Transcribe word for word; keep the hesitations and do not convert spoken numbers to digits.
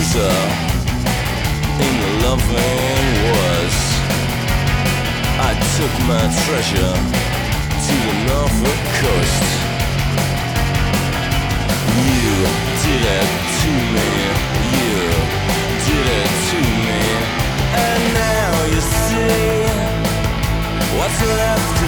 loser in the loving wars. I took my treasure to the Norfolk coast. You did it to me, you did it to me, and now you see what's left